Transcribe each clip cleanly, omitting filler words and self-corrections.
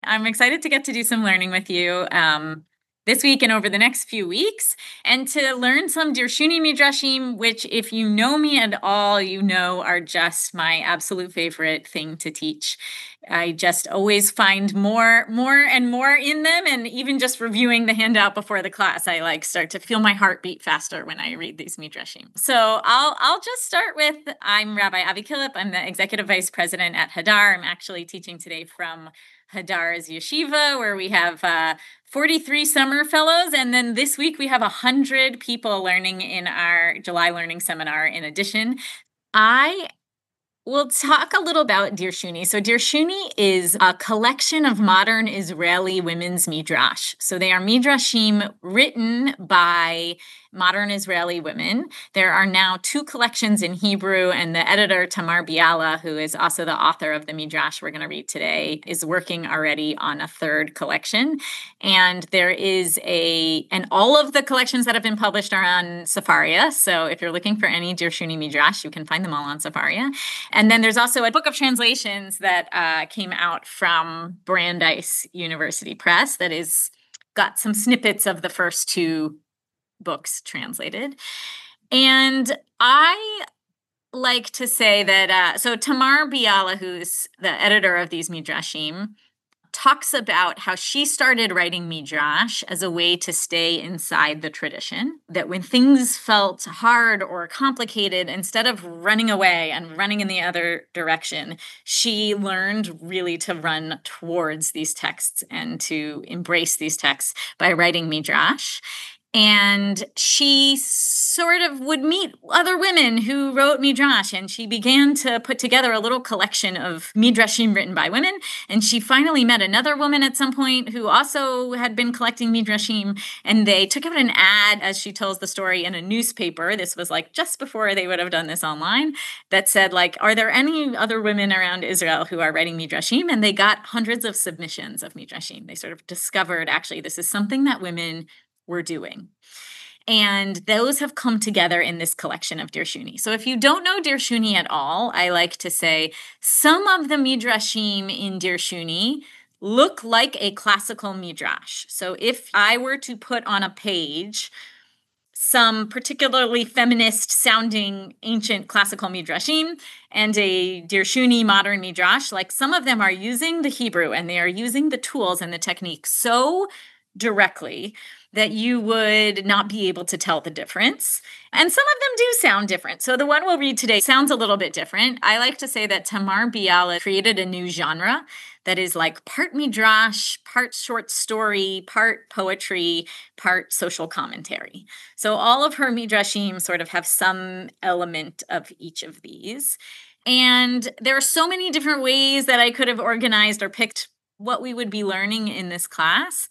I'm excited to get to do some learning with you this week and over the next few weeks, and to learn some Dirshuni Midrashim, which, if you know me at all, you know are just my absolute favorite thing to teach. I just always find more and more in them, and even just reviewing the handout before the class, I start to feel my heart beat faster when I read these Midrashim. So I'll just start with, I'm Rabbi Avi Killip. I'm the executive vice president at Hadar. I'm actually teaching today from Hadar's Yeshiva, where we have 43 summer fellows. And then this week we have 100 people learning in our July Learning Seminar in addition. I will talk a little about Dirshuni. So Dirshuni is a collection of modern Israeli women's midrash. So they are midrashim written by modern Israeli women. There are now 2 collections in Hebrew, and the editor, Tamar Biala, who is also the author of the midrash we're going to read today, is working already on a 3rd collection. And there is and all of the collections that have been published are on Sefaria. So if you're looking for any Dirshuni midrash, you can find them all on Sefaria. And then there's also a book of translations that came out from Brandeis University Press that is got some snippets of the first 2 books translated. And I like to say that, so Tamar Biala, who's the editor of these midrashim, talks about how she started writing midrash as a way to stay inside the tradition, that when things felt hard or complicated, instead of running away and running in the other direction, she learned really to run towards these texts and to embrace these texts by writing midrash. And she sort of would meet other women who wrote midrash, and she began to put together a little collection of midrashim written by women. And she finally met another woman at some point who also had been collecting midrashim, and they took out an ad, as she tells the story, in a newspaper. This was just before they would have done this online, that said, are there any other women around Israel who are writing midrashim? And they got hundreds of submissions of midrashim. They sort of discovered, actually, this is something that women were doing. And those have come together in this collection of Dirshuni. So if you don't know Dirshuni at all, I like to say some of the midrashim in Dirshuni look like a classical midrash. So if I were to put on a page some particularly feminist sounding ancient classical midrashim and a Dirshuni modern midrash, some of them are using the Hebrew and they are using the tools and the techniques so directly that you would not be able to tell the difference. And some of them do sound different. So the one we'll read today sounds a little bit different. I like to say that Tamar Biala created a new genre that is part midrash, part short story, part poetry, part social commentary. So all of her midrashim sort of have some element of each of these. And there are so many different ways that I could have organized or picked what we would be learning in this class.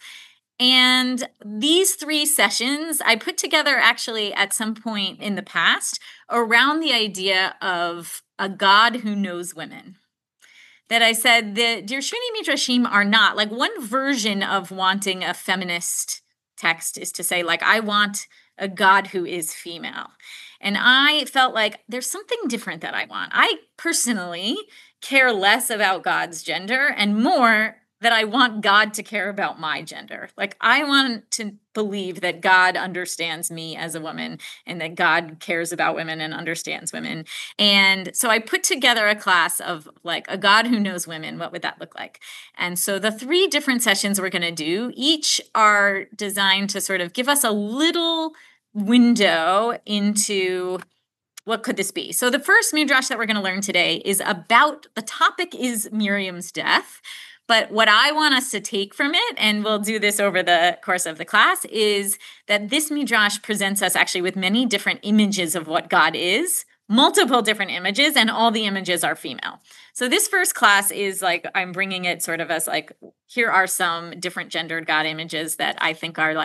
And these 3 sessions I put together actually at some point in the past around the idea of a God who knows women. That I said the Dirshuni Midrashim are not, one version of wanting a feminist text is to say, I want a God who is female. And I felt there's something different that I want. I personally care less about God's gender and more that I want God to care about my gender. I want to believe that God understands me as a woman and that God cares about women and understands women. And so I put together a class of a God who knows women. What would that look like? And so the 3 different sessions we're going to do, each are designed to sort of give us a little window into what could this be? So the first midrash that we're going to learn today is the topic is Miriam's death. But what I want us to take from it, and we'll do this over the course of the class, is that this midrash presents us actually with many different images of what God is, multiple different images, and all the images are female. So this first class is I'm bringing it sort of as here are some different gendered God images that I think are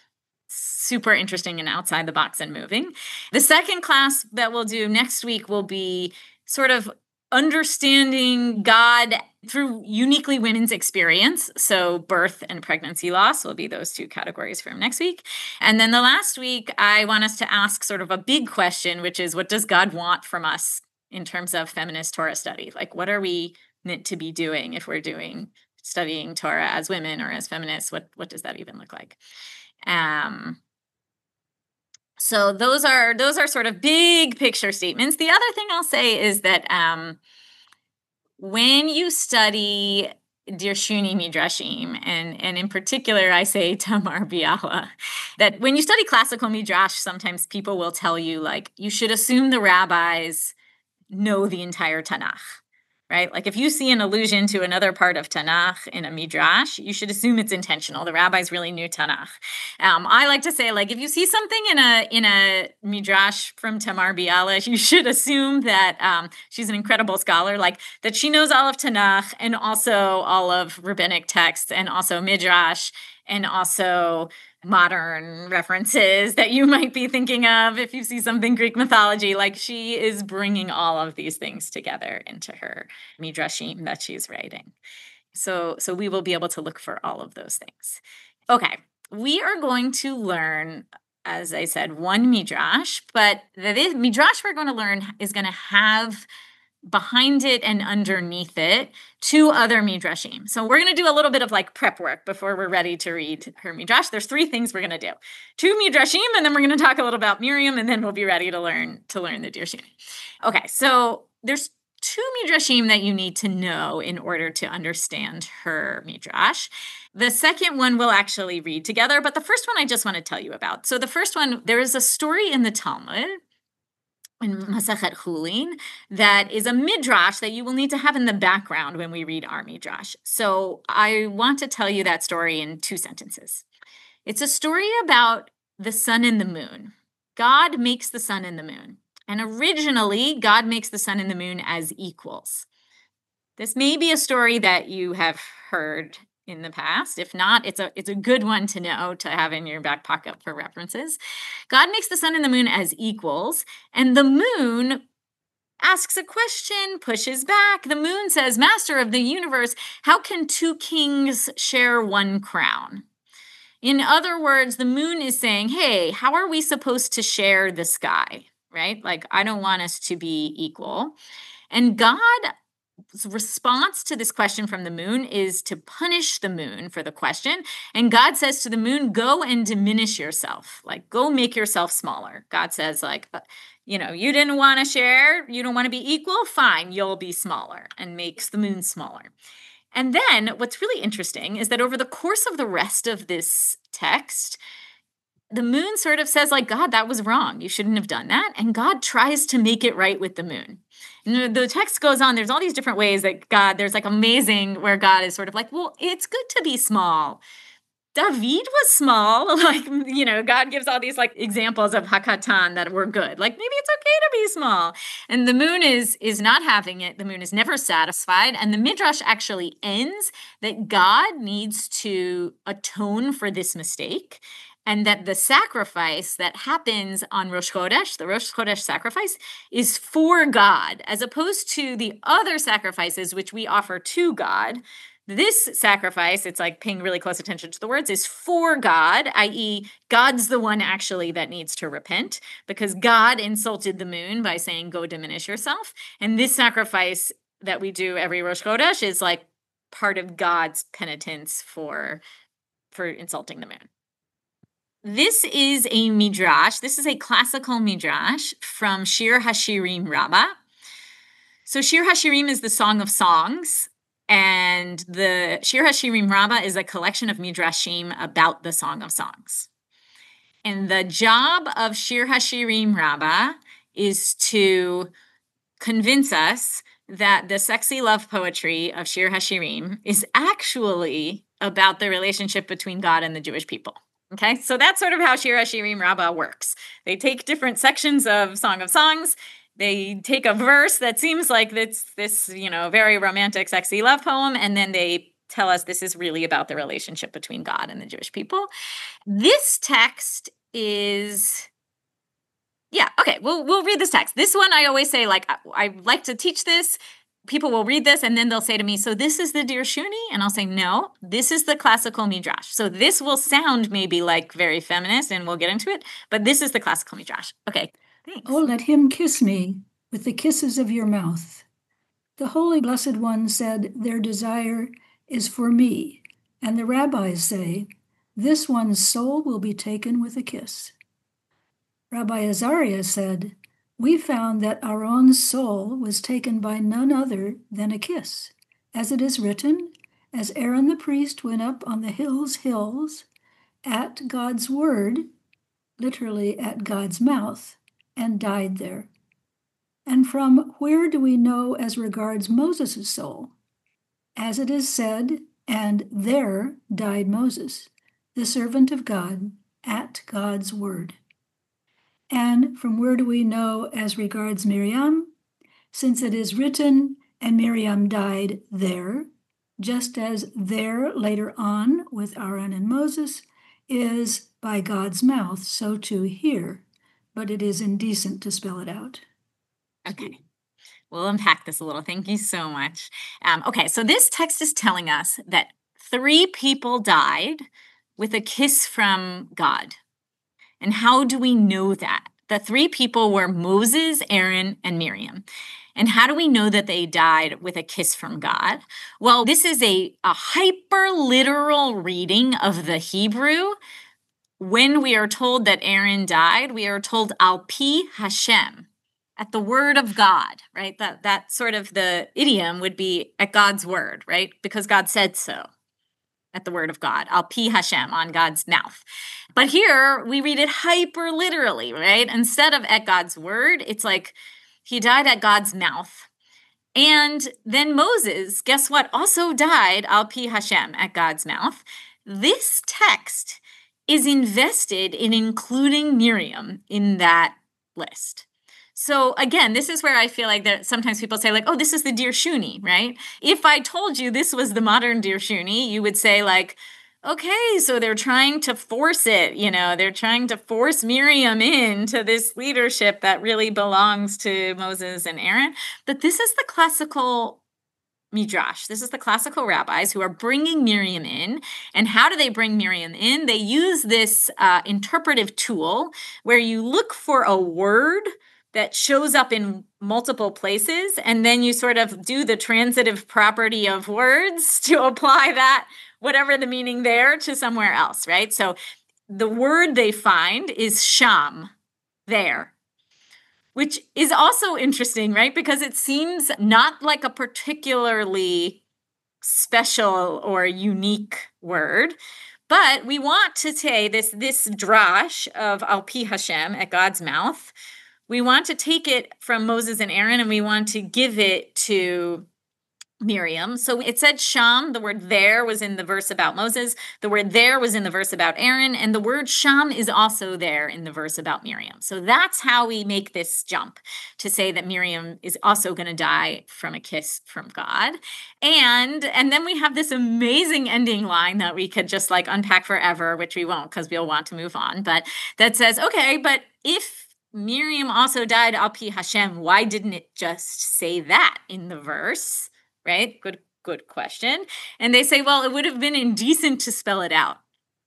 super interesting and outside the box and moving. The second class that we'll do next week will be sort of understanding God through uniquely women's experience. So birth and pregnancy loss will be those 2 categories from next week. And then the last week, I want us to ask sort of a big question, which is, what does God want from us in terms of feminist Torah study? What are we meant to be doing if we're doing studying Torah as women or as feminists. What does that even look like? So those are sort of big picture statements. The other thing I'll say is that when you study Dirshuni Midrashim, and in particular, I say Tamar Biala, that when you study classical Midrash, sometimes people will tell you, like, you should assume the rabbis know the entire Tanakh, right? Like, if you see an allusion to another part of Tanakh in a Midrash, you should assume it's intentional. The rabbis really knew Tanakh. I like to say, like, if you see something in a Midrash from Tamar Biala, you should assume that she's an incredible scholar, like that she knows all of Tanakh and also all of rabbinic texts and also Midrash and also modern references that you might be thinking of if you see something Greek mythology. Like, she is bringing all of these things together into her midrashim that she's writing. So we will be able to look for all of those things. Okay, we are going to learn, as I said, one midrash, but the midrash we're going to learn is going to have behind it and underneath it two other midrashim. So we're going to do a little bit of like prep work before we're ready to read her midrash. There's three things we're going to do: two midrashim, and then we're going to talk a little about Miriam, and then we'll be ready to learn the Dirshuni. Okay, so there's two midrashim that you need to know in order to understand her midrash. The second one we'll actually read together, but the first one I just want to tell you about. So the first one, there is a story in the Talmud in Masechet Chulin that is a midrash that you will need to have in the background when we read our midrash. So I want to tell you that story in 2 sentences. It's a story about the sun and the moon. God makes the sun and the moon. And originally, God makes the sun and the moon as equals. This may be a story that you have heard in the past. If not, it's a good one to know, to have in your back pocket for references. God makes the sun and the moon as equals, and the moon asks a question, pushes back. The moon says, "Master of the universe, how can 2 kings share 1 crown?" In other words, the moon is saying, hey, how are we supposed to share the sky, right? Like, I don't want us to be equal. And God's response to this question from the moon is to punish the moon for the question. And God says to the moon, go and diminish yourself, like, go make yourself smaller. God says, like, you didn't want to share, you don't want to be equal, fine, you'll be smaller, and makes the moon smaller. And then what's really interesting is that over the course of the rest of this text, the moon sort of says, like, God, that was wrong. You shouldn't have done that. And God tries to make it right with the moon. And the text goes on. There's all these different ways that there's like amazing where God is sort of like, well, it's good to be small. David was small. Like, God gives all these like examples of Hakatan that were good. Like, maybe it's okay to be small. And the moon is not having it. The moon is never satisfied. And the Midrash actually ends that God needs to atone for this mistake. And that the sacrifice that happens on Rosh Chodesh, the Rosh Chodesh sacrifice, is for God, as opposed to the other sacrifices which we offer to God. This sacrifice, it's like paying really close attention to the words, is for God, i.e., God's the one actually that needs to repent, because God insulted the moon by saying, go diminish yourself. And this sacrifice that we do every Rosh Chodesh is like part of God's penitence for insulting the moon. This is a midrash. This is a classical midrash from Shir Hashirim Rabbah. So Shir Hashirim is the Song of Songs, and the Shir Hashirim Rabbah is a collection of midrashim about the Song of Songs. And the job of Shir Hashirim Rabbah is to convince us that the sexy love poetry of Shir Hashirim is actually about the relationship between God and the Jewish people. Okay, so that's sort of how Shir Hashirim Rabbah works. They take different sections of Song of Songs. They take a verse that seems like this very romantic, sexy love poem, and then they tell us this is really about the relationship between God and the Jewish people. This text is... Yeah, okay, we'll read this text. This one, I always say, like, I like to teach this. People will read this, and then they'll say to me, so this is the Dirshuni? And I'll say, no, this is the classical midrash. So this will sound maybe like very feminist, and we'll get into it, but this is the classical midrash. Okay, thanks. Oh, let him kiss me with the kisses of your mouth. The Holy Blessed One said their desire is for me. And the rabbis say, this one's soul will be taken with a kiss. Rabbi Azariah said, we found that our own soul was taken by none other than a kiss. As it is written, as Aaron the priest went up on the hills, at God's word, literally at God's mouth, and died there. And from where do we know as regards Moses' soul? As it is said, and there died Moses, the servant of God, at God's word. And from where do we know as regards Miriam? Since it is written, and Miriam died there, just as there later on with Aaron and Moses is by God's mouth, so too here, but it is indecent to spell it out. Okay. We'll unpack this a little. Thank you so much. Okay, so this text is telling us that 3 people died with a kiss from God. And how do we know that? The 3 people were Moses, Aaron, and Miriam. And how do we know that they died with a kiss from God? Well, this is a hyper literal reading of the Hebrew. When we are told that Aaron died, we are told al pi Hashem, at the word of God, right? That sort of the idiom would be at God's word, right? Because God said so. At the word of God, al pi Hashem, on God's mouth. But here we read it hyper literally, right? Instead of at God's word, it's like he died at God's mouth. And then Moses, guess what, also died al pi Hashem, at God's mouth. This text is invested in including Miriam in that list. So again, this is where I feel like that sometimes people say like, oh, this is the Dear Shuni, right? If I told you this was the modern Dear Shuni, you would say like, okay, so they're trying to force it, they're trying to force Miriam into this leadership that really belongs to Moses and Aaron. But this is the classical Midrash. This is the classical rabbis who are bringing Miriam in. And how do they bring Miriam in? They use this interpretive tool where you look for a word that shows up in multiple places, and then you sort of do the transitive property of words to apply that, whatever the meaning there, to somewhere else, right? So the word they find is sham, there, which is also interesting, right? Because it seems not like a particularly special or unique word. But we want to say this drash of al pi Hashem, at God's mouth. We want to take it from Moses and Aaron, and we want to give it to Miriam. So it said sham, the word there was in the verse about Moses, the word there was in the verse about Aaron, and the word sham is also there in the verse about Miriam. So that's how we make this jump to say that Miriam is also going to die from a kiss from God. And then we have this amazing ending line that we could just like unpack forever, which we won't because we'll want to move on. But that says, okay, but if Miriam also died al pi Hashem, why didn't it just say that in the verse? Right? Good question. And they say, well, it would have been indecent to spell it out.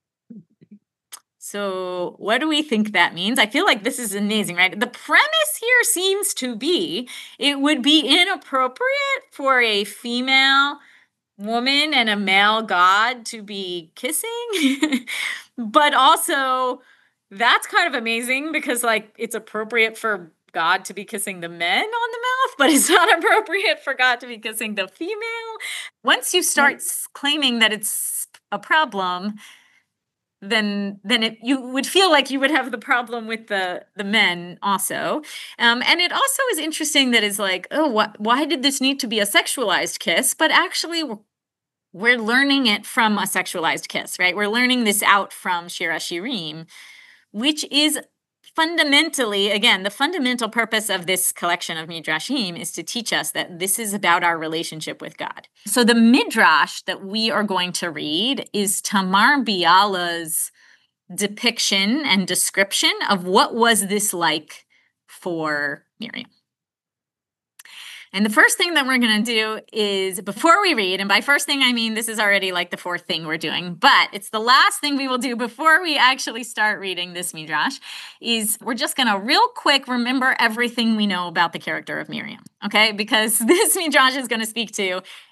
So what do we think that means? I feel like this is amazing, right? The premise here seems to be it would be inappropriate for a female woman and a male god to be kissing. But also that's kind of amazing because like it's appropriate for God to be kissing the men on the mouth, but it's not appropriate for God to be kissing the female. Once you start claiming that it's a problem, then you would feel like you would have the problem with the men also. And it also is interesting that it's like, oh, why did this need to be a sexualized kiss? But actually, we're learning it from a sexualized kiss, right? We're learning this out from Shir HaShirim, which is fundamentally, again, the fundamental purpose of this collection of Midrashim is to teach us that this is about our relationship with God. So the Midrash that we are going to read is Tamar Biala's depiction and description of what was this like for Miriam. And the first thing that we're going to do is, before we read, and by first thing I mean this is already like the 4th thing we're doing, but it's the last thing we will do before we actually start reading this Midrash, is we're just going to real quick remember everything we know about the character of Miriam, okay? Because this Midrash is going to speak to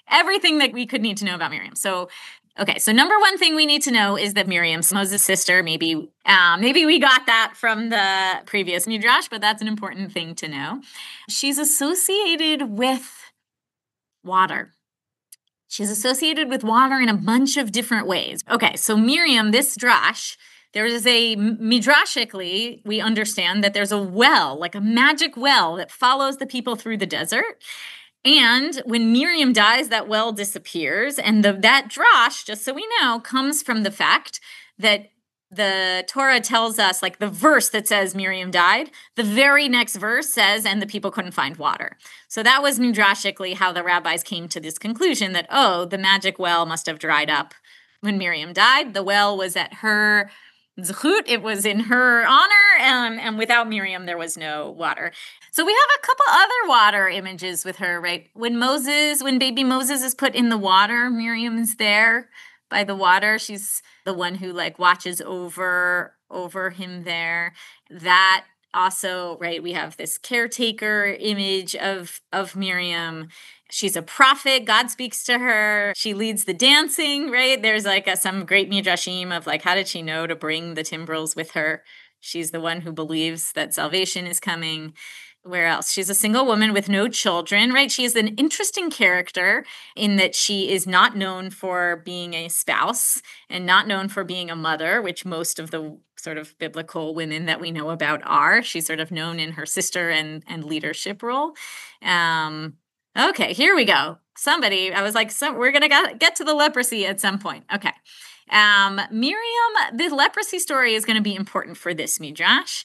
everything that we could need to know about Miriam. So, okay, so number one thing we need to know is that Miriam's Moses' sister. Maybe we got that from the previous midrash, but that's an important thing to know. She's associated with water. She's associated with water in a bunch of different ways. Okay, so Miriam, this drash, there is midrashically, we understand that there's a well, like a magic well that follows the people through the desert. And when Miriam dies, that well disappears. And that drash, just so we know, comes from the fact that the Torah tells us, like the verse that says Miriam died, the very next verse says, and the people couldn't find water. So that was midrashically how the rabbis came to this conclusion that, oh, the magic well must have dried up when Miriam died. The well was at her zechut, it was in her honor, and without Miriam, there was no water. So we have a couple other water images with her, right? When baby Moses is put in the water, Miriam is there by the water. She's the one who like watches over him there. That also, right, we have this caretaker image of Miriam. She's a prophet. God speaks to her. She leads the dancing, right? There's like some great midrashim of like, how did she know to bring the timbrels with her? She's the one who believes that salvation is coming. Where else? She's a single woman with no children, right? She is an interesting character in that she is not known for being a spouse and not known for being a mother, which most of the sort of biblical women that we know about are. She's sort of known in her sister and leadership role. Okay, here we go. I was like, we're going to get to the leprosy at some point. Okay. Miriam, the leprosy story is going to be important for this midrash.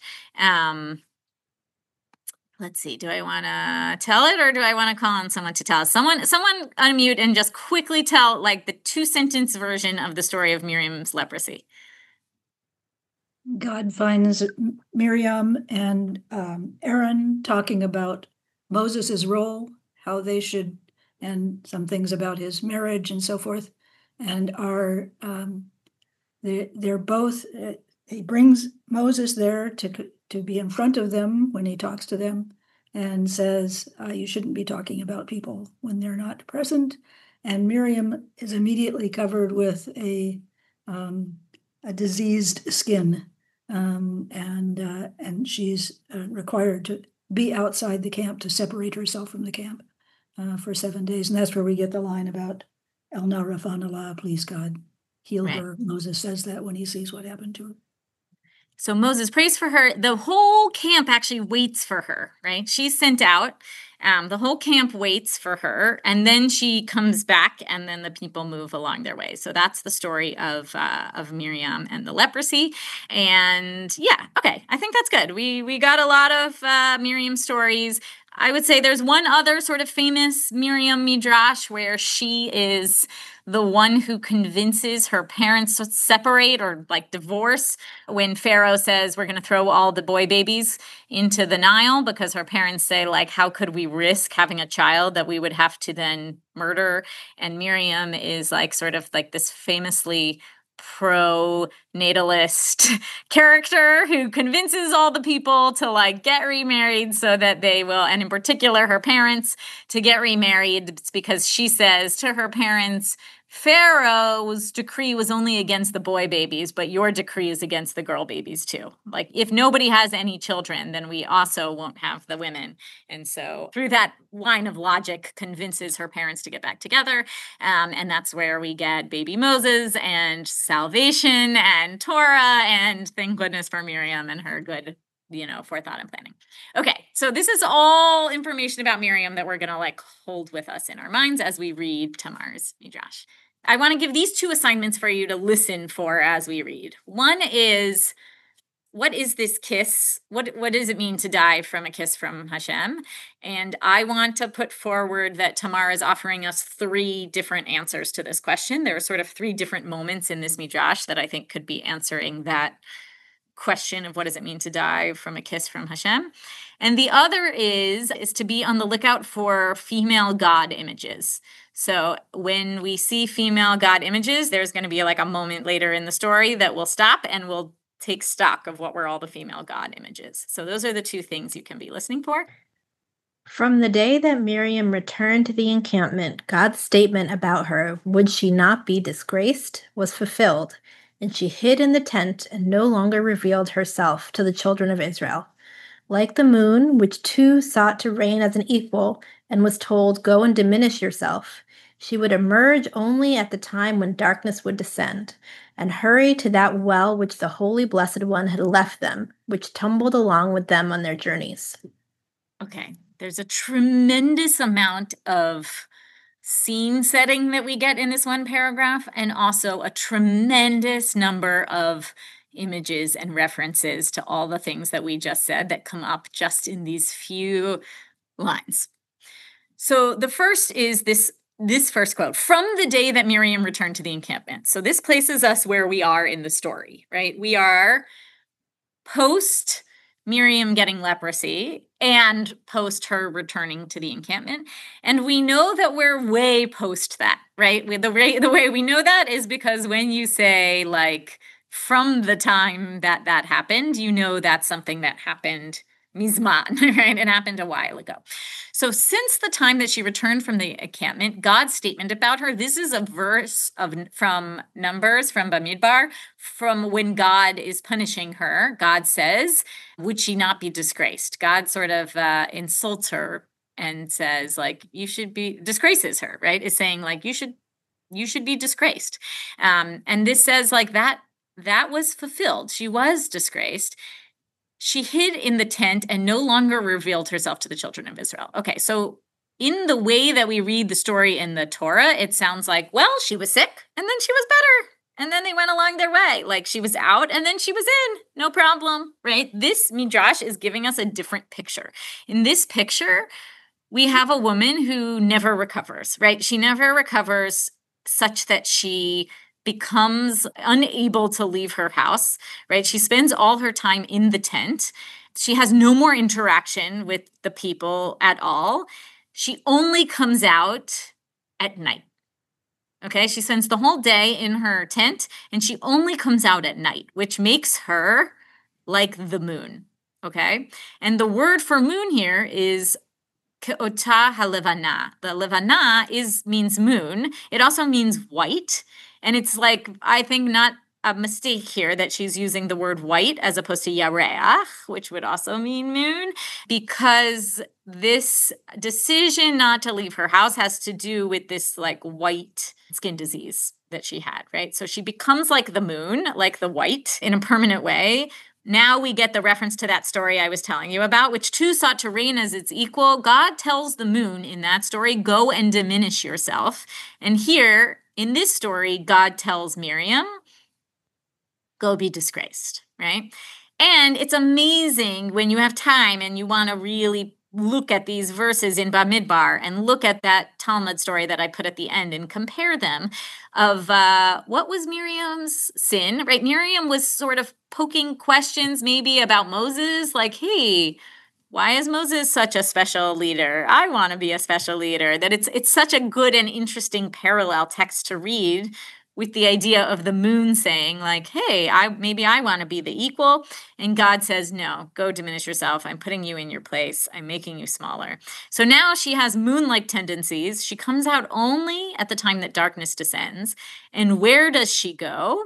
Let's see. Do I want to tell it or do I want to call on someone to tell us? Someone unmute and just quickly tell like the 2-sentence version of the story of Miriam's leprosy. God finds Miriam and Aaron talking about Moses' role, how they should, and some things about his marriage and so forth. And they're both, he brings Moses there to be in front of them when he talks to them and says, you shouldn't be talking about people when they're not present. And Miriam is immediately covered with a diseased skin. And she's required to be outside the camp to separate herself from the camp for 7 days. And that's where we get the line about El Narafan Allah, please God, heal her. Moses says that when he sees what happened to her. So Moses prays for her. The whole camp actually waits for her, right? She's sent out. The whole camp waits for her, and then she comes back, and then the people move along their way. So that's the story of Miriam and the leprosy. And yeah, okay, I think that's good. We got a lot of Miriam stories. I would say there's one other sort of famous Miriam midrash where she is the one who convinces her parents to separate or like divorce when Pharaoh says we're going to throw all the boy babies into the Nile, because her parents say like, how could we risk having a child that we would have to then murder? And Miriam is like sort of like this famously pro-natalist character who convinces all the people to like get remarried so that they will, and in particular her parents, to get remarried. It's because she says to her parents, Pharaoh's decree was only against the boy babies, but your decree is against the girl babies too. Like if nobody has any children, then we also won't have the women. And so through that line of logic, convinces her parents to get back together. And that's where we get baby Moses and salvation and Torah, and thank goodness for Miriam and her good forethought and planning. Okay, so this is all information about Miriam that we're going to like hold with us in our minds as we read Tamar's midrash. I want to give these 2 assignments for you to listen for as we read. One is, what is this kiss? What does it mean to die from a kiss from Hashem? And I want to put forward that Tamar is offering us 3 different answers to this question. There are sort of 3 different moments in this midrash that I think could be answering that question of what does it mean to die from a kiss from Hashem. And the other is to be on the lookout for female God images. So when we see female God images, there's going to be like a moment later in the story that we'll stop and we'll take stock of what were all the female God images. So those are the 2 things you can be listening for. From the day that Miriam returned to the encampment, God's statement about her, would she not be disgraced, was fulfilled, and she hid in the tent and no longer revealed herself to the children of Israel. Like the moon, which too sought to reign as an equal and was told, go and diminish yourself, she would emerge only at the time when darkness would descend, and hurry to that well which the Holy Blessed One had left them, which tumbled along with them on their journeys. Okay, there's a tremendous amount of scene setting that we get in this one paragraph, and also a tremendous number of images and references to all the things that we just said that come up just in these few lines. So the first is this first quote, from the day that Miriam returned to the encampment. So this places us where we are in the story, right? We are post Miriam getting leprosy and post her returning to the encampment. And we know that we're way post that, right? The way we know that is because when you say, like, from the time that that happened, you know that's something that happened mizman, right? It happened a while ago. So since the time that she returned from the encampment, God's statement about her, this is a verse from Numbers, from Bamidbar, from when God is punishing her. God says, would she not be disgraced? God sort of insults her and says, like, you should be, disgraces her, right? Is saying, like, you should be disgraced. And this says, like, that was fulfilled. She was disgraced. She hid in the tent and no longer revealed herself to the children of Israel. Okay, so in the way that we read the story in the Torah, it sounds like, well, she was sick and then she was better. And then they went along their way. Like, she was out and then she was in. No problem, right? This Midrash is giving us a different picture. In this picture, we have a woman who never recovers, right? She never recovers such that she becomes unable to leave her house, right? She spends all her time in the tent. She has no more interaction with the people at all. She only comes out at night. Okay, she spends the whole day in her tent and she only comes out at night, which makes her like the moon. Okay, and the word for moon here is Ke'ota halevana. The levana means moon. It also means white. And it's like, I think, not a mistake here that she's using the word white as opposed to yareach, which would also mean moon, because this decision not to leave her house has to do with this, like, white skin disease that she had, right? So she becomes like the moon, like the white, in a permanent way. Now we get the reference to that story I was telling you about, which too sought to reign as its equal. God tells the moon in that story, go and diminish yourself. And here in this story, God tells Miriam, go be disgraced, right? And it's amazing when you have time and you want to really look at these verses in Bamidbar and look at that Talmud story that I put at the end and compare them of what was Miriam's sin, right? Miriam was sort of poking questions maybe about Moses, like, hey, why is Moses such a special leader? I want to be a special leader. That it's such a good and interesting parallel text to read with the idea of the moon saying, like, hey, maybe I want to be the equal. And God says, no, go diminish yourself. I'm putting you in your place. I'm making you smaller. So now she has moon-like tendencies. She comes out only at the time that darkness descends. And where does she go?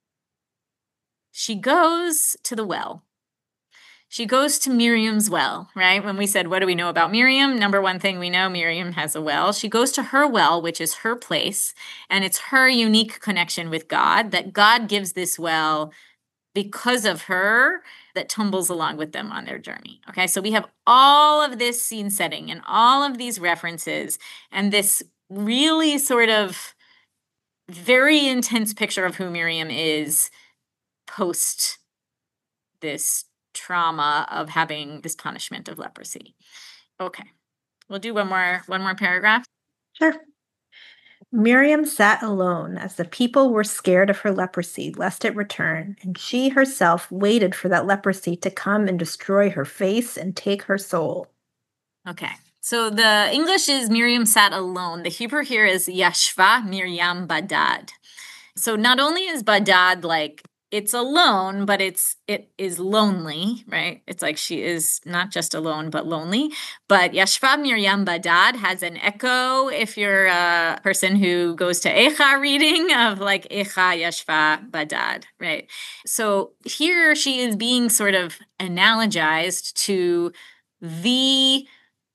She goes to the well. She goes to Miriam's well, right? When we said, what do we know about Miriam? Number one thing we know, Miriam has a well. She goes to her well, which is her place, and it's her unique connection with God, that God gives this well because of her, that tumbles along with them on their journey. Okay, so we have all of this scene setting and all of these references and this really sort of very intense picture of who Miriam is post this trauma of having this punishment of leprosy. Okay, we'll do one more paragraph. Sure. Miriam sat alone as the people were scared of her leprosy, lest it return, and she herself waited for that leprosy to come and destroy her face and take her soul. Okay, so the English is Miriam sat alone. The Hebrew here is Yashva Miriam Badad. So not only is Badad like it's alone, but it is lonely, right? It's like she is not just alone, but lonely. But Yashva Miriam Badad has an echo if you're a person who goes to Eicha reading of like Eicha Yashva Badad, right? So here she is being sort of analogized to the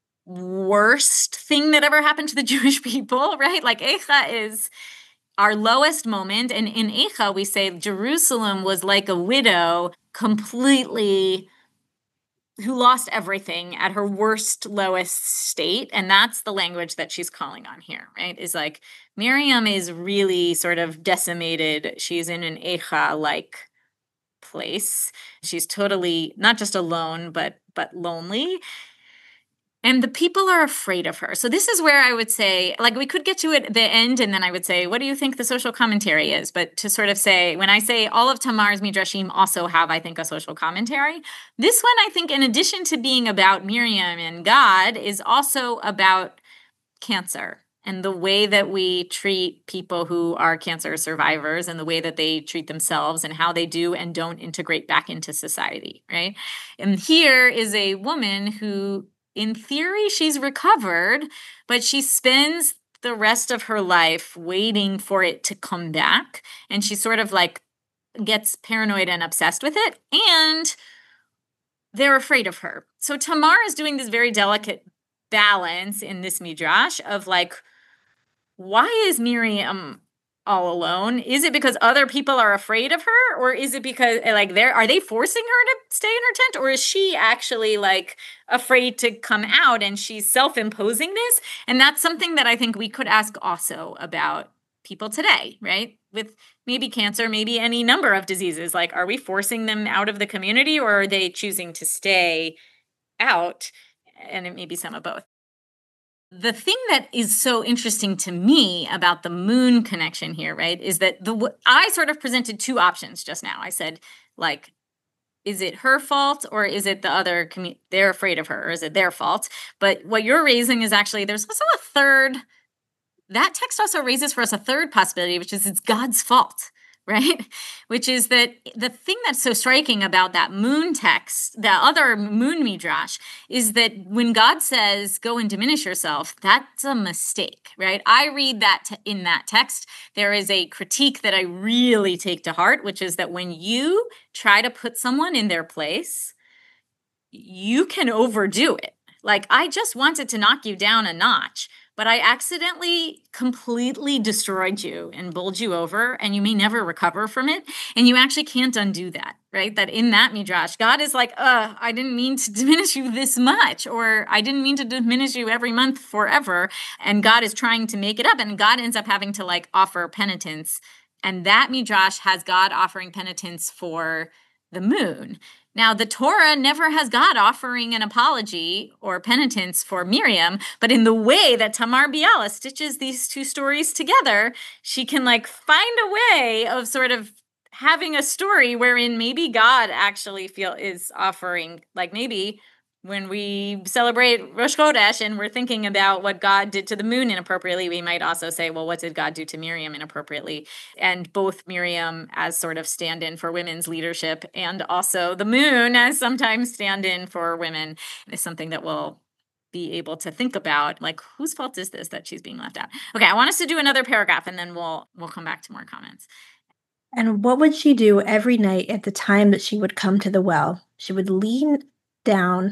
worst thing that ever happened to the Jewish people, right? Like Eicha is our lowest moment. And in Eicha, we say Jerusalem was like a widow completely who lost everything at her worst, lowest state. And that's the language that she's calling on here, right? Is like Miriam is really sort of decimated. She's in an Eicha-like place. She's totally not just alone, but lonely. And the people are afraid of her. So this is where I would say, like, we could get to it at the end, and then I would say, what do you think the social commentary is? But to sort of say, when I say all of Tamar's Midrashim also have, I think, a social commentary, this one, I think, in addition to being about Miriam and God, is also about cancer and the way that we treat people who are cancer survivors and the way that they treat themselves and how they do and don't integrate back into society, right? And here is a woman who, in theory, she's recovered, but she spends the rest of her life waiting for it to come back. And she sort of like gets paranoid and obsessed with it. And they're afraid of her. So Tamar is doing this very delicate balance in this midrash of like, why is Miriam all alone? Is it because other people are afraid of her, or is it because like are they forcing her to stay in her tent, or is she actually like afraid to come out and she's self-imposing this? And that's something that I think we could ask also about people today, right? With maybe cancer, maybe any number of diseases. Like, are we forcing them out of the community, or are they choosing to stay out? And it may be some of both. The thing that is so interesting to me about the moon connection here, right, is that I sort of presented two options just now. I said, like, is it her fault, or is it the other they're afraid of her, or is it their fault? But what you're raising is actually there's also a third. That text also raises for us a third possibility, which is it's God's fault, right? Which is that the thing that's so striking about that moon text, the other moon midrash, is that when God says, go and diminish yourself, that's a mistake, right? I read that in that text, there is a critique that I really take to heart, which is that when you try to put someone in their place, you can overdo it. Like, I just wanted to knock you down a notch, but I accidentally completely destroyed you and bowled you over, and you may never recover from it. And you actually can't undo that, right? That in that midrash, God is like, I didn't mean to diminish you this much, or I didn't mean to diminish you every month forever. And God is trying to make it up, and God ends up having to like offer penitence. And that midrash has God offering penitence for the moon. Now, the Torah never has God offering an apology or penitence for Miriam, but in the way that Tamar Biala stitches these two stories together, she can like find a way of sort of having a story wherein maybe God actually is offering, like maybe when we celebrate Rosh Chodesh and we're thinking about what God did to the moon inappropriately, we might also say, well, what did God do to Miriam inappropriately? And both Miriam as sort of stand-in for women's leadership and also the moon as sometimes stand-in for women is something that we'll be able to think about, like, whose fault is this that she's being left out? Okay, I want us to do another paragraph and then we'll come back to more comments. And what would she do every night at the time that she would come to the well? She would lean down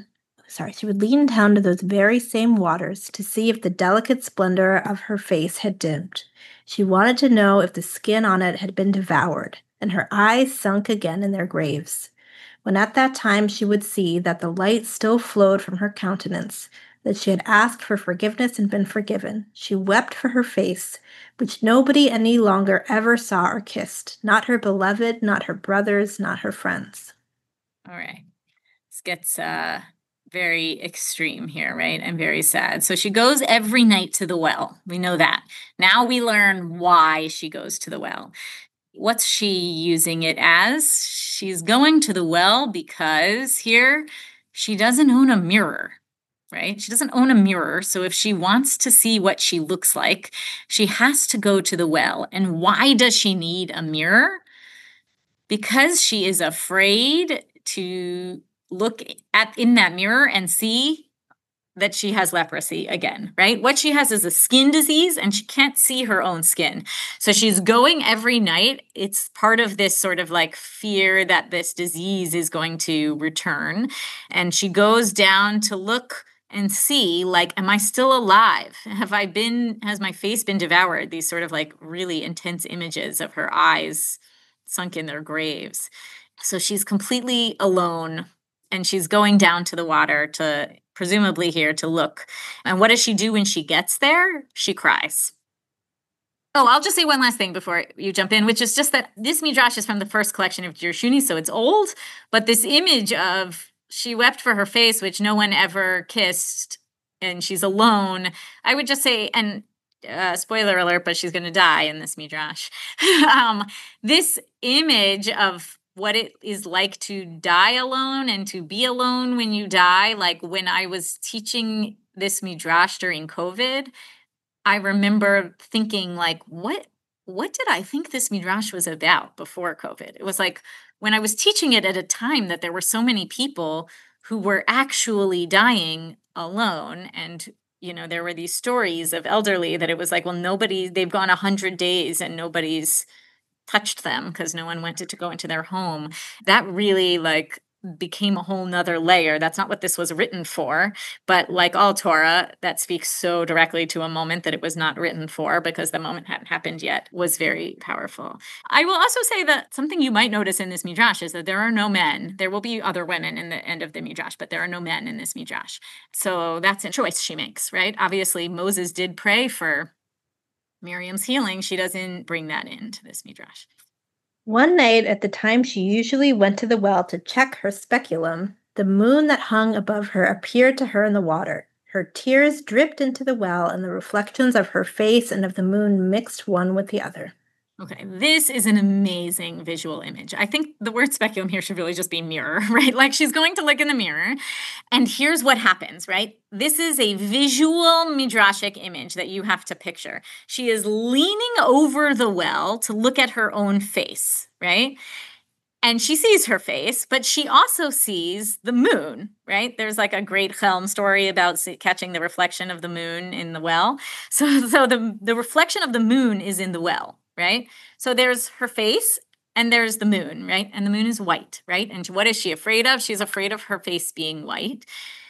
to those very same waters to see if the delicate splendor of her face had dimmed. She wanted to know if the skin on it had been devoured, and her eyes sunk again in their graves. When at that time she would see that the light still flowed from her countenance, that she had asked for forgiveness and been forgiven, she wept for her face, which nobody any longer ever saw or kissed, not her beloved, not her brothers, not her friends. All right. This gets very extreme here, right? And very sad. So she goes every night to the well. We know that. Now we learn why she goes to the well. What's she using it as? She's going to the well because here she doesn't own a mirror, right? She doesn't own a mirror. So if she wants to see what she looks like, she has to go to the well. And why does she need a mirror? because she is afraid to look in that mirror and see that she has leprosy again, right? What she has is a skin disease and she can't see her own skin. So she's going every night. It's part of this sort of like fear that this disease is going to return. And she goes down to look and see, like, am I still alive? Has my face been devoured? These sort of like really intense images of her eyes sunk in their graves. So she's completely alone and she's going down to the water to presumably here to look. And what does she do when she gets there? She cries. Oh, I'll just say one last thing before you jump in, which is just that this Midrash is from the first collection of Jerushuni, so it's old, but this image of she wept for her face, which no one ever kissed, and she's alone, I would just say, and spoiler alert, but she's going to die in this Midrash. This image of what it is like to die alone and to be alone when you die. Like when I was teaching this Midrash during COVID, I remember thinking like, what did I think this Midrash was about before COVID? It was like when I was teaching it at a time that there were so many people who were actually dying alone. And, there were these stories of elderly that it was like, well, they've gone 100 days and nobody's touched them because no one wanted to go into their home. That really became a whole nother layer. That's not what this was written for, but like all Torah, that speaks so directly to a moment that it was not written for because the moment hadn't happened yet, was very powerful. I will also say that something you might notice in this Midrash is that there are no men. There will be other women in the end of the Midrash, but there are no men in this Midrash. So that's a choice she makes, right? Obviously, Moses did pray for Miriam's healing. She doesn't bring that into this Midrash. One night, at the time she usually went to the well to check her speculum, the moon that hung above her appeared to her in the water. Her tears dripped into the well, and the reflections of her face and of the moon mixed one with the other. Okay, this is an amazing visual image. I think the word speculum here should really just be mirror, right? Like she's going to look in the mirror, and here's what happens, right? This is a visual midrashic image that you have to picture. She is leaning over the well to look at her own face, right? And she sees her face, but she also sees the moon, right? There's like a great Chelm story about catching the reflection of the moon in the well. So the reflection of the moon is in the well, right? So there's her face and there's the moon, right? And the moon is white, right? And what is she afraid of? She's afraid of her face being white.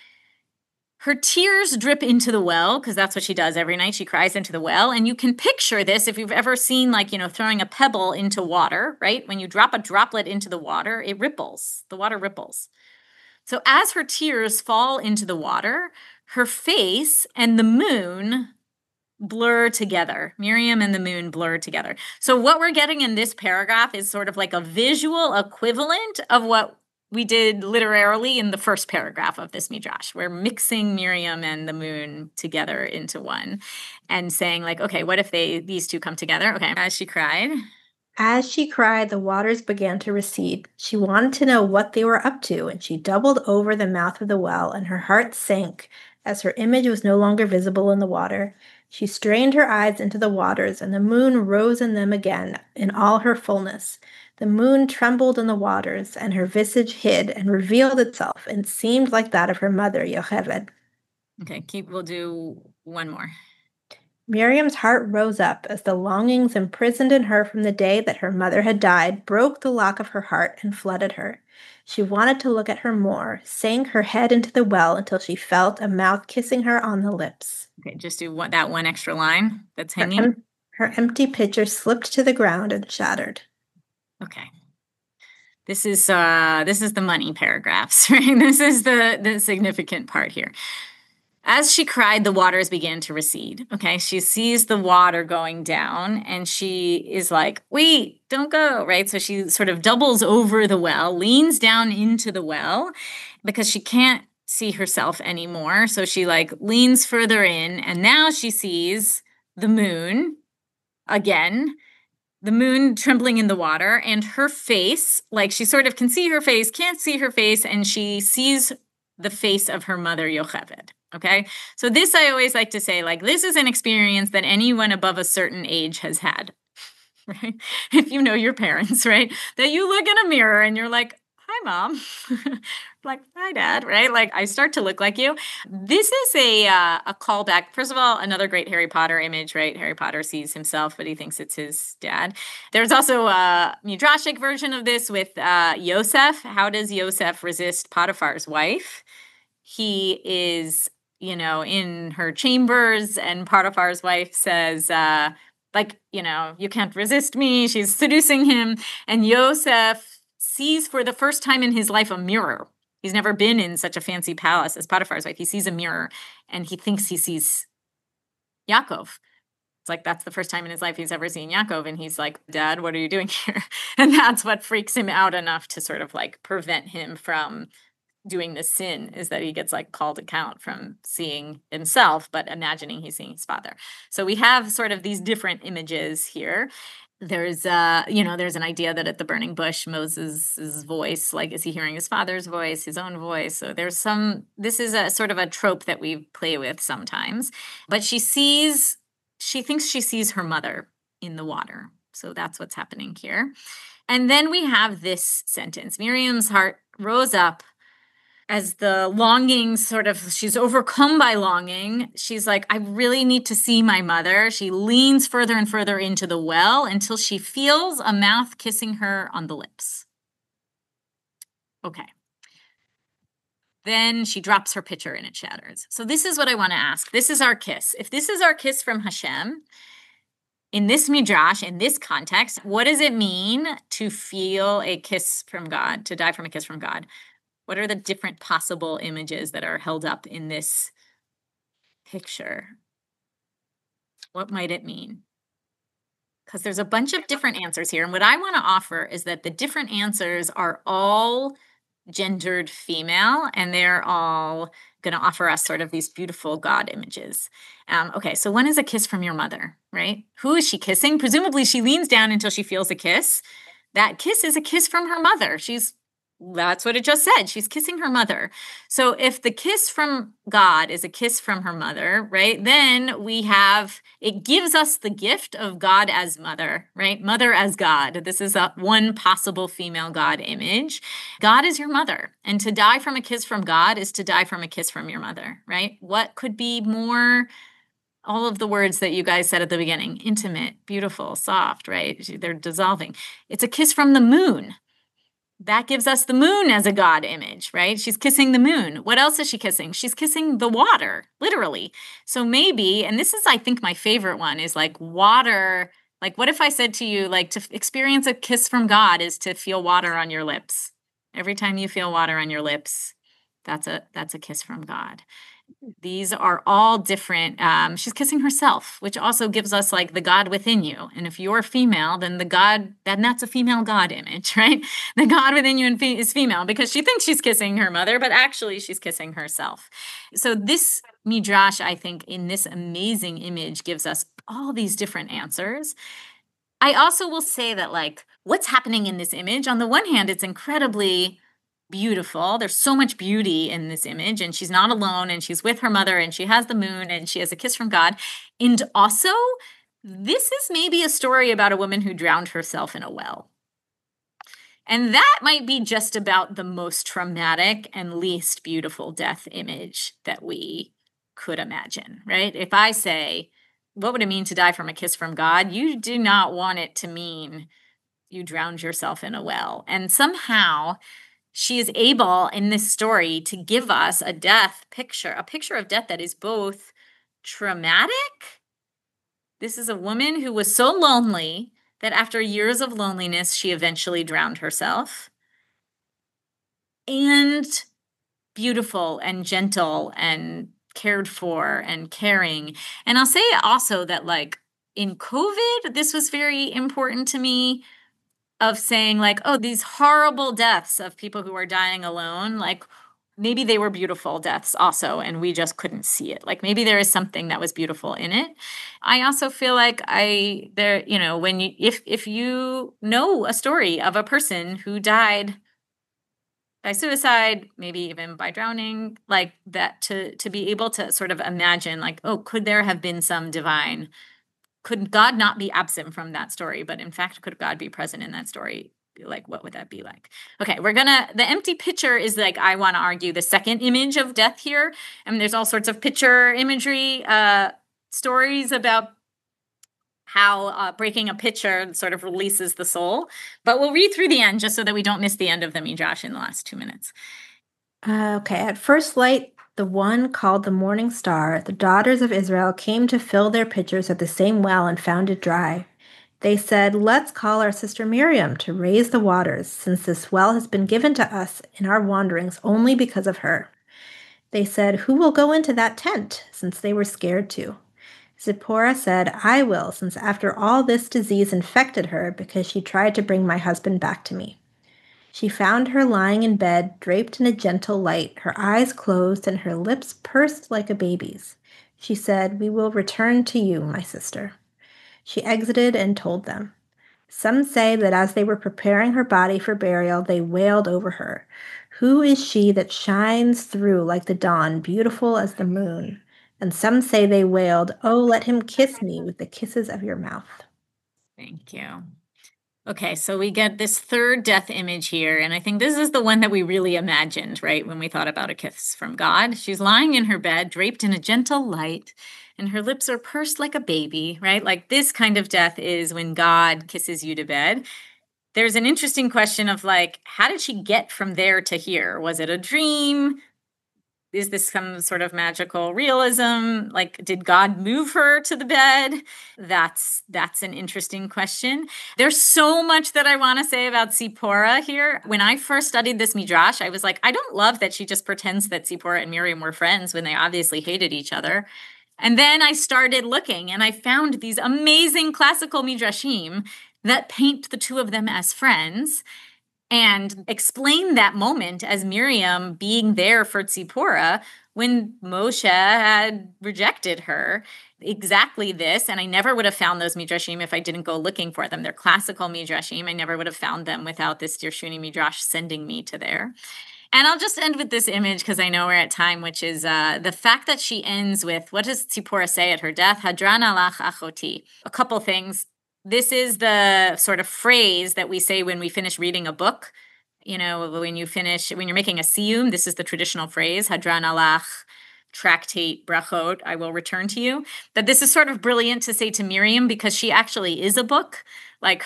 Her tears drip into the well because that's what she does every night. She cries into the well. And you can picture this if you've ever seen throwing a pebble into water, right? When you drop a droplet into the water, it ripples. The water ripples. So as her tears fall into the water, her face and the moon blur together. Miriam and the moon blur together. So what we're getting in this paragraph is sort of like a visual equivalent of what we did literarily in the first paragraph of this Midrash. We're mixing Miriam and the moon together into one and saying like, okay, what if these two come together? Okay, as she cried. As she cried, the waters began to recede. She wanted to know what they were up to, and she doubled over the mouth of the well, and her heart sank as her image was no longer visible in the water. She strained her eyes into the waters, and the moon rose in them again in all her fullness. The moon trembled in the waters, and her visage hid and revealed itself, and seemed like that of her mother, Yocheved. Okay, we'll do one more. Miriam's heart rose up as the longings imprisoned in her from the day that her mother had died broke the lock of her heart and flooded her. She wanted to look at her more, sank her head into the well until she felt a mouth kissing her on the lips. Okay, just do that one extra line that's hanging. Her empty pitcher slipped to the ground and shattered. Okay. This is the money paragraphs, right? This is the significant part here. As she cried, the waters began to recede. Okay, she sees the water going down and she is like, wait, don't go, right? So she sort of doubles over the well, leans down into the well because she can't see herself anymore. So she leans further in and now she sees the moon again, the moon trembling in the water and her face, she sort of can see her face, can't see her face, and she sees the face of her mother, Yocheved. Okay, so this I always like to say, this is an experience that anyone above a certain age has had. right? If you know your parents, right? That you look in a mirror and you're like, hi, mom. Like, hi, dad, right? Like, I start to look like you. This is a callback. First of all, another great Harry Potter image, right? Harry Potter sees himself, but he thinks it's his dad. There's also a Midrashic version of this with Yosef. How does Yosef resist Potiphar's wife? He is, in her chambers, and Potiphar's wife says, you can't resist me. She's seducing him. And Yosef sees for the first time in his life a mirror. He's never been in such a fancy palace as Potiphar's wife. He sees a mirror and he thinks he sees Yaakov. It's like that's the first time in his life he's ever seen Yaakov. And he's like, Dad, what are you doing here? And that's what freaks him out enough to sort of like prevent him from doing this sin, is that he gets like called to account from seeing himself, but imagining he's seeing his father. So we have sort of these different images here. There's there's an idea that at the burning bush, Moses' voice, like, is he hearing his father's voice, his own voice? So this is a sort of a trope that we play with sometimes, but she thinks she sees her mother in the water. So that's what's happening here. And then we have this sentence: Miriam's heart rose up as the longing she's overcome by longing. She's like, I really need to see my mother. She leans further and further into the well until she feels a mouth kissing her on the lips. Okay. Then she drops her pitcher and it shatters. So this is what I want to ask. This is our kiss. If this is our kiss from Hashem, in this midrash, in this context, what does it mean to feel a kiss from God, to die from a kiss from God? What are the different possible images that are held up in this picture? What might it mean? Because there's a bunch of different answers here. And what I want to offer is that the different answers are all gendered female, and they're all going to offer us sort of these beautiful God images. Okay, so one is a kiss from your mother, right? Who is she kissing? Presumably she leans down until she feels a kiss. That kiss is a kiss from her mother. That's what it just said. She's kissing her mother. So if the kiss from God is a kiss from her mother, right, then it gives us the gift of God as mother, right? Mother as God. This is one possible female God image. God is your mother. And to die from a kiss from God is to die from a kiss from your mother, right? What could be more? All of the words that you guys said at the beginning: intimate, beautiful, soft, right? They're dissolving. It's a kiss from the moon. That gives us the moon as a God image, right? She's kissing the moon. What else is she kissing? She's kissing the water, literally. So maybe, and this is, I think, my favorite one, is like water. Like, what if I said to you, like, to experience a kiss from God is to feel water on your lips. Every time you feel water on your lips, that's a kiss from God. These are all different. She's kissing herself, which also gives us like the God within you. And if you're female, then that's a female God image, right? The God within you is female, because she thinks she's kissing her mother, but actually she's kissing herself. So this midrash, I think, in this amazing image, gives us all these different answers. I also will say that, like, what's happening in this image, on the one hand, it's incredibly beautiful. There's so much beauty in this image, and she's not alone, and she's with her mother, and she has the moon, and she has a kiss from God. And also, this is maybe a story about a woman who drowned herself in a well. And that might be just about the most traumatic and least beautiful death image that we could imagine, right? If I say, what would it mean to die from a kiss from God? You do not want it to mean you drowned yourself in a well. And somehow she is able in this story to give us a picture of death that is both traumatic. This is a woman who was so lonely that after years of loneliness, she eventually drowned herself. And beautiful and gentle and cared for and caring. And I'll say also that, like, in COVID, this was very important to me, of saying, like, oh, these horrible deaths of people who are dying alone, like, maybe they were beautiful deaths also, and we just couldn't see it. Like, maybe there is something that was beautiful in it. I also feel like if you know a story of a person who died by suicide, maybe even by drowning, like that, to be able to sort of imagine, like, oh, could there have been some divine could God not be absent from that story? But in fact, could God be present in that story? Like, what would that be like? Okay, the empty pitcher is like, I want to argue the second image of death here. And there's all sorts of pitcher imagery, stories about how breaking a pitcher sort of releases the soul. But we'll read through the end just so that we don't miss the end of the Midrash in the last 2 minutes. Okay, at first light, the one called the morning star, the daughters of Israel came to fill their pitchers at the same well and found it dry. They said, "Let's call our sister Miriam to raise the waters, since this well has been given to us in our wanderings only because of her." They said, "Who will go into that tent?" since they were scared to. Zipporah said, "I will, since after all this disease infected her because she tried to bring my husband back to me." She found her lying in bed, draped in a gentle light, her eyes closed and her lips pursed like a baby's. She said, "We will return to you, my sister." She exited and told them. Some say that as they were preparing her body for burial, they wailed over her. "Who is she that shines through like the dawn, beautiful as the moon?" And some say they wailed, "Oh, let him kiss me with the kisses of your mouth." Thank you. Okay, so we get this third death image here, and I think this is the one that we really imagined, right, when we thought about a kiss from God. She's lying in her bed, draped in a gentle light, and her lips are pursed like a baby, right? Like this kind of death is when God kisses you to bed. There's an interesting question of like, how did she get from there to here? Was it a dream? Is this some sort of magical realism? Like, did God move her to the bed? That's an interesting question. There's so much that I want to say about Zipporah here. When I first studied this Midrash, I was like, I don't love that she just pretends that Zipporah and Miriam were friends when they obviously hated each other. And then I started looking and I found these amazing classical Midrashim that paint the two of them as friends and explain that moment as Miriam being there for Tzipporah when Moshe had rejected her. Exactly this, and I never would have found those midrashim if I didn't go looking for them. They're classical midrashim. I never would have found them without this Dirshuni Midrash sending me to there. And I'll just end with this image because I know we're at time, which is the fact that she ends with, what does Tzipporah say at her death? Hadran alach achoti. A couple things. This is the sort of phrase that we say when we finish reading a book. You know, when you're making a siyum, this is the traditional phrase, Hadran alach, tractate, brachot, I will return to you. But this is sort of brilliant to say to Miriam because she actually is a book. Like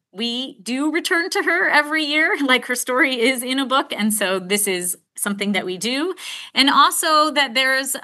we do return to her every year, like her story is in a book. And so this is something that we do. And also that there's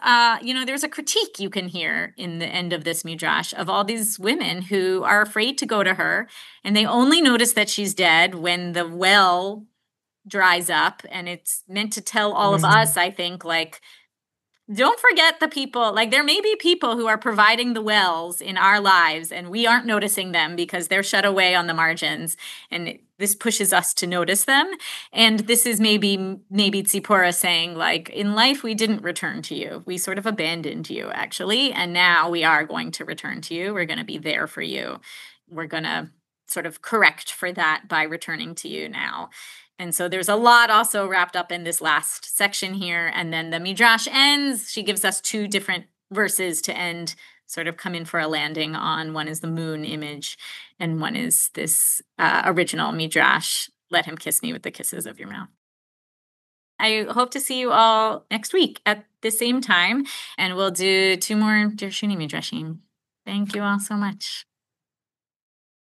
a critique you can hear in the end of this Midrash of all these women who are afraid to go to her. And they only notice that she's dead when the well dries up. And it's meant to tell all of us, I think, like, don't forget the people, like there may be people who are providing the wells in our lives and we aren't noticing them because they're shut away on the margins. And this pushes us to notice them. And this is maybe Tzipporah saying like, in life, we didn't return to you. We sort of abandoned you actually. And now we are going to return to you. We're going to be there for you. We're going to sort of correct for that by returning to you now. And so there's a lot also wrapped up in this last section here. And then the Midrash ends. She gives us 2 different verses to end, sort of come in for a landing on. One is the moon image, and one is this original Midrash, let him kiss me with the kisses of your mouth. I hope to see you all next week at the same time, and we'll do 2 more Dirshuni Midrashim. Thank you all so much.